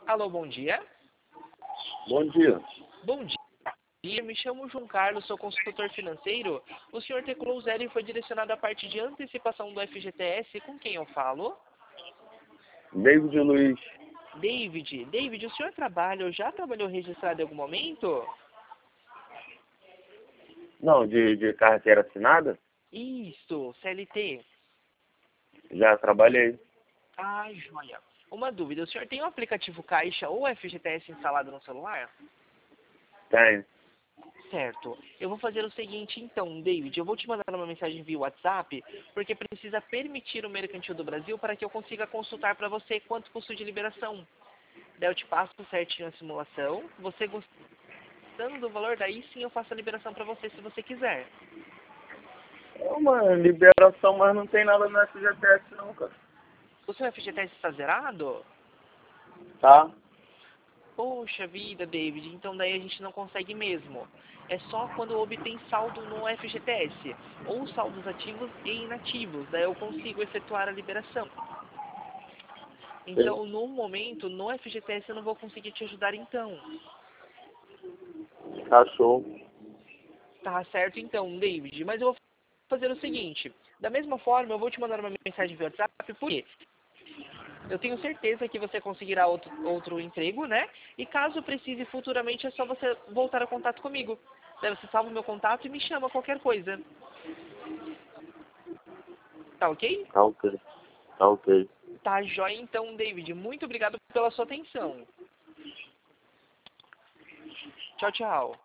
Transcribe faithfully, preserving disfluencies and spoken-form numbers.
Alô, bom dia. Bom dia. Bom dia, me chamo João Carlos, sou consultor financeiro. O senhor teclou zero e foi direcionado à parte de antecipação do F G T S. Com quem eu falo? David Luiz. David. David, o senhor trabalha ou já trabalhou registrado em algum momento? Não, de, de carteira assinada? Isso, C L T. Já trabalhei. Ah, joia. Uma dúvida, o senhor tem o aplicativo Caixa ou F G T S instalado no celular? Tem. Certo. Eu vou fazer o seguinte então, David, eu vou te mandar uma mensagem via WhatsApp, porque precisa permitir o Mercantil do Brasil para que eu consiga consultar para você quanto custo de liberação. Daí eu te passo certinho a simulação, você gostando do valor, daí sim eu faço a liberação para você se você quiser. É uma liberação, mas não tem nada no F G T S não, cara. O seu F G T S está zerado? Tá? Poxa vida, David, então daí a gente não consegue mesmo. É só quando obtém saldo no F G T S, ou saldos ativos e inativos, daí eu consigo efetuar a liberação. Então, no momento, no F G T S eu não vou conseguir te ajudar então. Tá show. Tá certo então, David, mas eu vou fazer o seguinte, da mesma forma eu vou te mandar uma mensagem via WhatsApp, porque eu tenho certeza que você conseguirá outro, outro emprego, né? E caso precise futuramente, é só você voltar a contato comigo. Daí você salva o meu contato e me chama qualquer coisa. Tá ok? Tá ok. Tá ok. Tá jóia então, David. Muito obrigado pela sua atenção. Tchau, tchau.